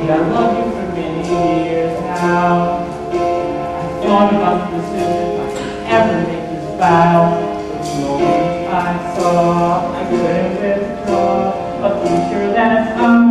I love you for many years now. I thought about the decision I could ever make this vow. But the moment I saw, I couldn't withdraw a future that's